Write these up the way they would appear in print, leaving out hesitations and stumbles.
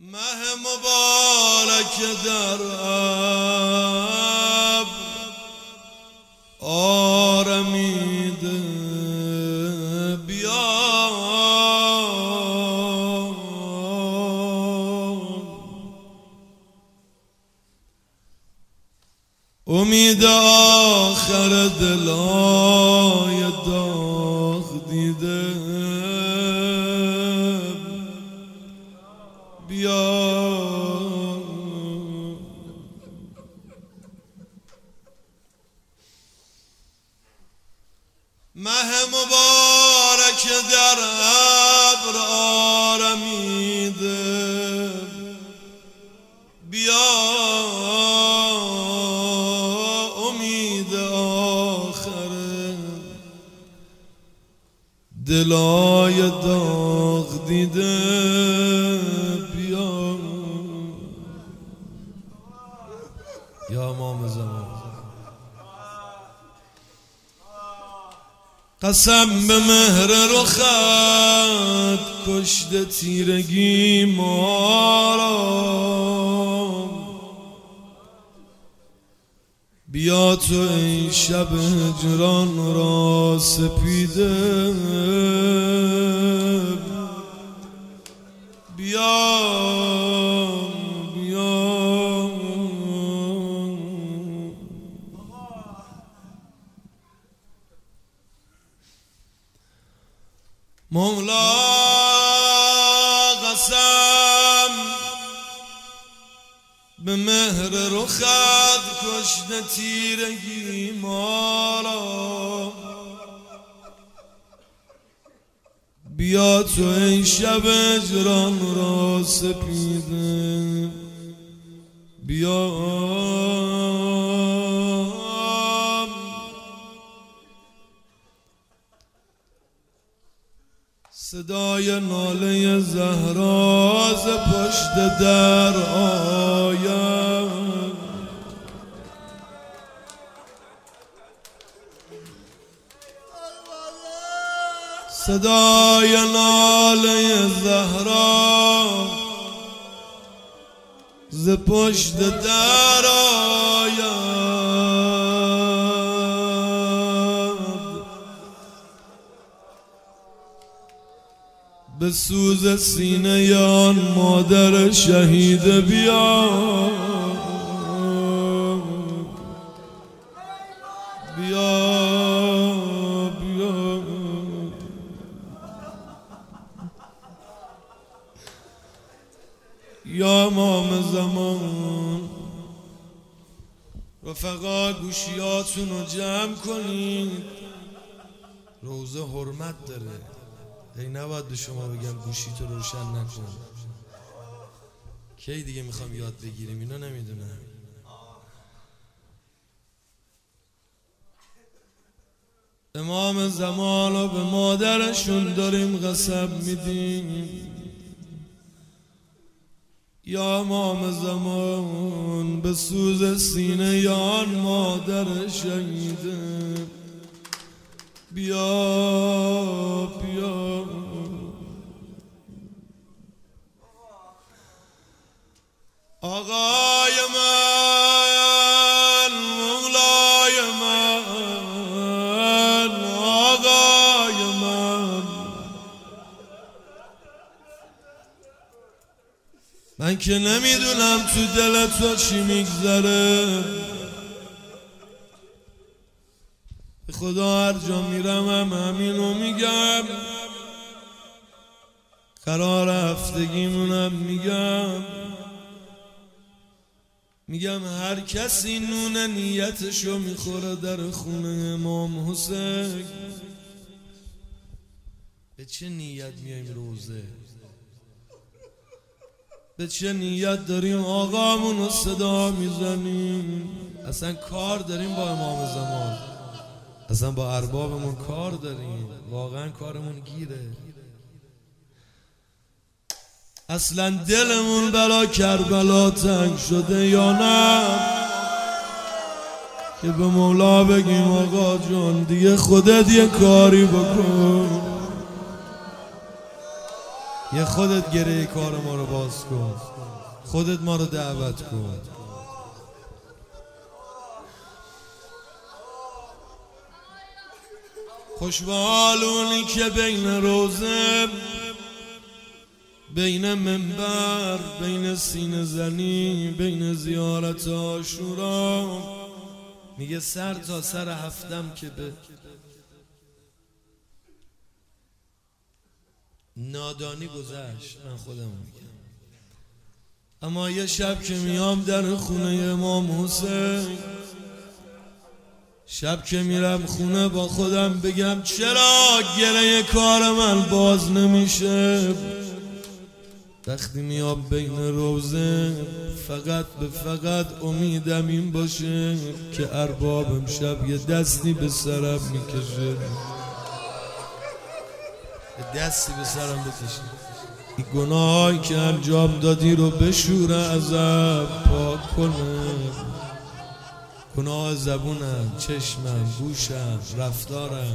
ماه مبارک در ابر آرمیده بیا، امید آخر دلای داغ دیده بیا. ماه مبارک در ابر آرمیده بیا، امید آخر دلای داغ دیده بیا. یا امام زمان قسم به مهر رخت کشته تیرگی ما را، بیا تو ای شب هجران را سپیده بیا بیا. مولا قسم به مهر رخت کشته تیرگی ما را، بیا تو ای شب هجران را سپیده بیا. صدای ناله زهرا ز پشت در آید، صدای ناله زهرا ز پشت در آید، به سوز سینه آن مادر شهید بیا بیا بیا. یا امام زمان رفقا گوشیاتون رو جمع کنید، روزه حرمت داره. ای نباید به شما بگم گوشی تو روشن نکن، کی دیگه میخوام یاد بگیریم اینا نمیدونم. امام زمان رو به مادرشون داریم قسم میدیم. یا امام زمان به سوز سینه یا مادر شهیده بیا بیا. آقای من مولای من آقای من که نمیدونم تو دل تو چی میگذره، خدا هر جا میرم همینو میگم، قرار هفتگیمونم میگم هر کسی نون نیتشو میخوره در خونه امام حسین. به چه نیت میایم روزه؟ به چه نیت داریم آقامونو صدا میزنیم؟ اصلا کار داریم با امام زمان، اصلا با اربابمون کار داریم، واقعا کارمون گیره. اصلا دلمون برا کربلا تنگ شده یا نه که به مولا بگیم آقا جان دیگه خودت یه کاری بکن. یه خودت گره کار ما رو باز کن، خودت ما رو دعوت کن. خوش به حال اونی که بین روزه، بین منبر، بین سینه زنی، بین زیارت عاشورا، میگه سر تا سر هفتم که به نادانی گذشت. من خودم میگم، اما یه شب که میام در خونه امام حسین، شب که میرم خونه با خودم بگم چرا گره کار من باز نمیشه. وقتی میام بین روزه، فقط به فقط امیدم این باشه که ارباب امشب یه دستی به سرم میکشه، دستی به سرم بکشه، این گناهایی که انجام دادی رو بشوره، ازم پاک کنه. گناه زبونم، چشمم، گوشم، رفتارم.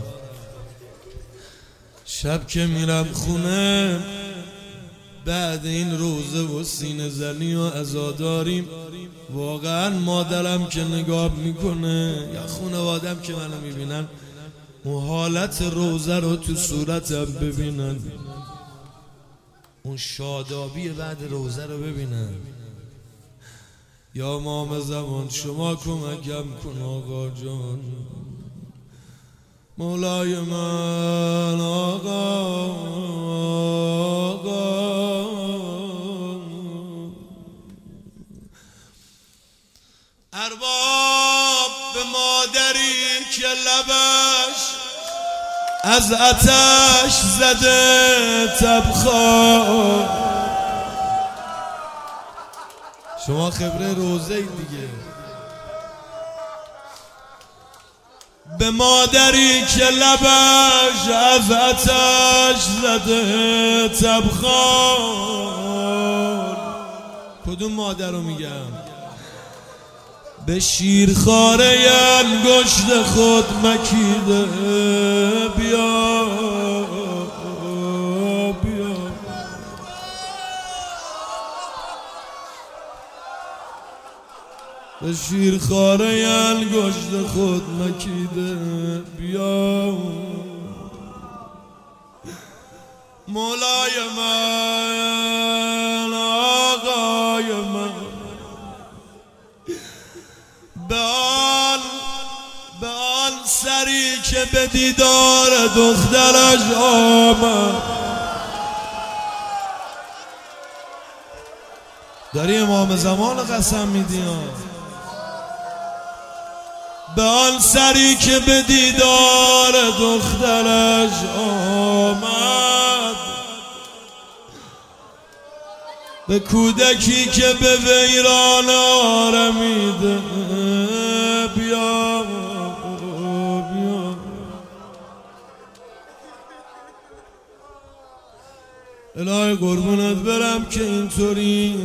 شب که میرم خونه بعد این روزه و سینه زنی و عزاداریم، واقعا مادرم که نگاه میکنه یا خانوادم که منو میبینن، اون حالت روزه رو تو صورتم ببینن، اون شادابی بعد روزه رو ببینن. یا امام زمان شما کمکم کن آقا جان، مولای من آقا. ارباب به مادری که لبش از آتش زده تبخال، شما خبره روزه دیگه، به مادری که لبش از آتش زده تبخال. کدوم مادر رو میگم؟ به شیرخواره انگشت خود مکیده، بیا بیا. به شیرخواره انگشت خود مکیده، بیا مولای من آقای من. به آن سری که به دیدار دخترش آمد، داری امام زمان قسم میدی. به آن سری که به دیدار دخترش آمد، به کودکی که به ویران آرمیده، بیا بیا. الهی قربونت برم که اینطوری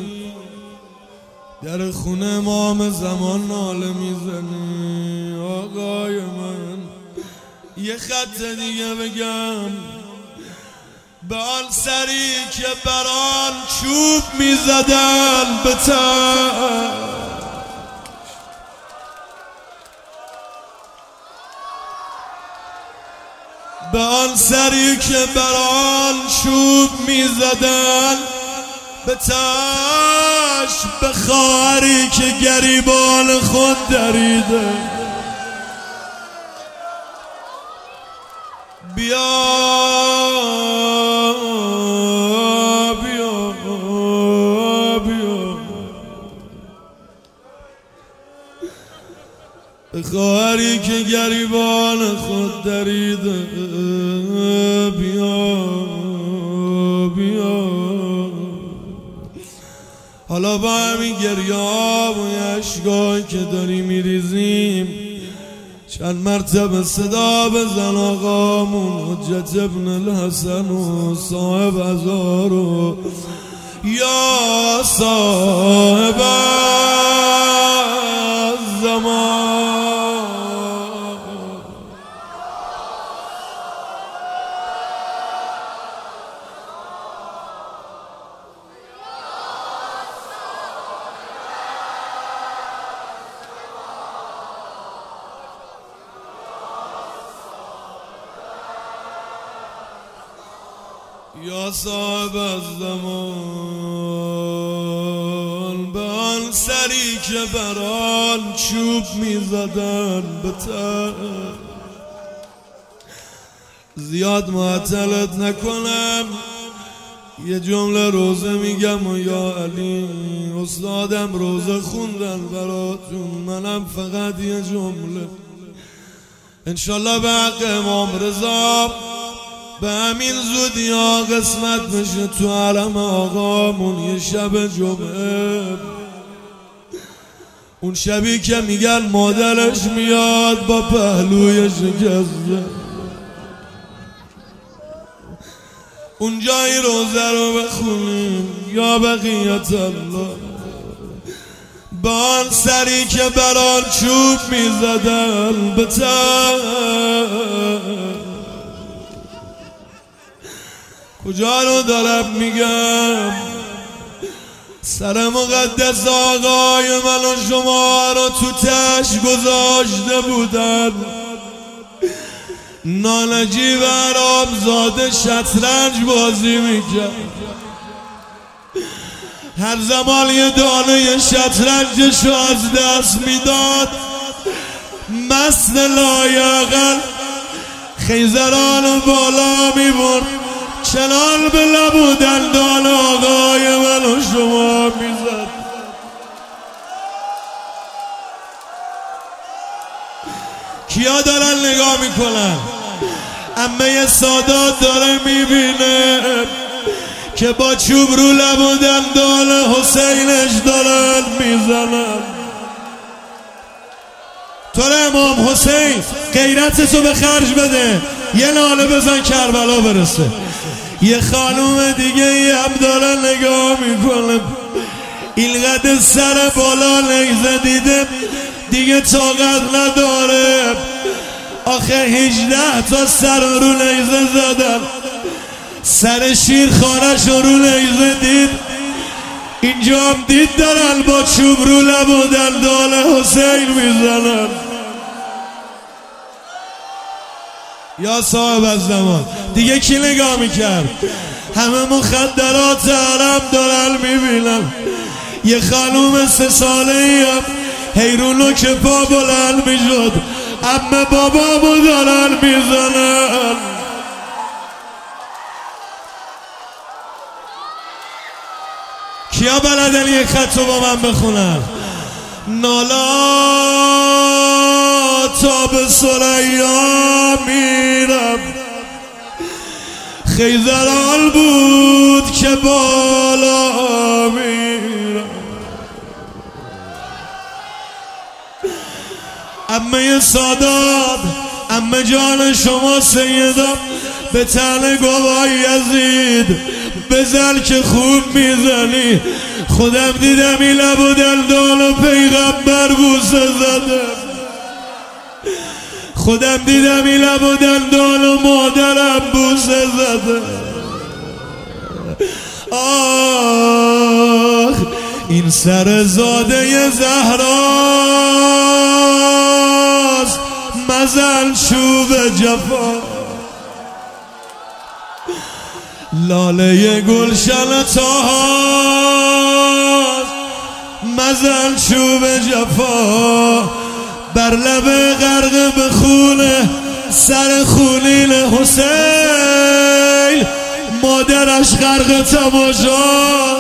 در خونه امام زمان ناله میزنی. آقای من یه خط دیگه بگم، به آن سری که بران چوب میزدن به تن، به آن سری که بران چوب میزدن به تش، به خواهری که گریبان خود دریده، بیا بیا بیا. به خواهری که گریبان خود دریده، بیا بیا. حالا با همین گریاب و اشکایی که داری میریزیم، چند مرتبه صدا بزن آقامون حجت ابن الحسن و صاحب هزارو، یا صاحب الزمان. یا صاحب الزمان، به آن سری که بران چوب میزدن به تن، زیاد معطلت نکنم یه جمله روزه میگم و یا علی استادم روزه خوندن براتون، منم فقط یه جمله انشالله به حق امام رضا به همین زودی ها قسمت بشه تو حرم آقامون یه شب جمعه، اون شبی که میگن مادرش میاد با پهلوی شکسته، اونجای روزه رو بخونیم یا بقیت الله، با آن سری که بران چوب میزدن به تن، کجا رو دارم میگم؟ سر مقدس آقای من و شما رو تو تش گذاشته بودن، نانجیب عرب زاده شطرنج بازی میکرد، هر زمان یه دانه شطرنجشو از دست میداد، مست لایقل خیزرانو بالا میبرد، چنان به لب و دندان آقای من و شما میزد. کیا دارن نگاه میکنن؟ عمه سادات داره میبینه که با چوب رو لب و دندان حسینش دارن میزنن. تو امام حسین غیرتتو به خرج بده، یه ناله بزن کربلا برسه. یه خانوم دیگه ای هم داره نگاه میکنه، اینقدر سر بالا نیزه دیده دیگه طاقت نداره، آخه 18 تا سر رو نیزه زدن، سر شیرخانش رو نیزه دید، اینجا هم دید دارن با چوب رو لب و دندان حسین میزنن. یا صاحب الزمان دیگه کی نگاه میکرد؟ همه مخدرات حرم دارن میبینن. یه خانوم 3 ساله ای هم حیرونو که پا بلند میشد، عمه بابامو دارن میزنن. کیا بلدن یک خطو با من بخونن؟ نالا تا به ثریا میرم، خیزران بود که بالا میرم. عمه سادات، عمه جان شما سیدم، به تن گواه یزید بزن که خوب میزنی، خودم دیدم این لب و دندان و پیغمبر بوسه زدم، خودم دیدم این لب و دندان و مادرم بوسه زدم. آخ این سر زاده زهراست، مزن چوب جفا، لاله گلشن تاهاست، مزن چوب جفا، بر لب غرق به خونه سر خونین حسین، مادرش غرق تماشا.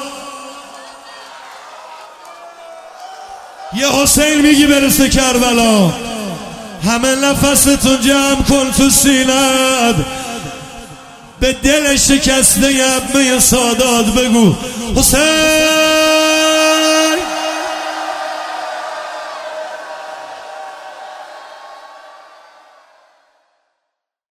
یه حسین میگی برسه کربلا، همه نفستون جمع کن تو سینت، به دل شکسته عمه سادات بگو حسین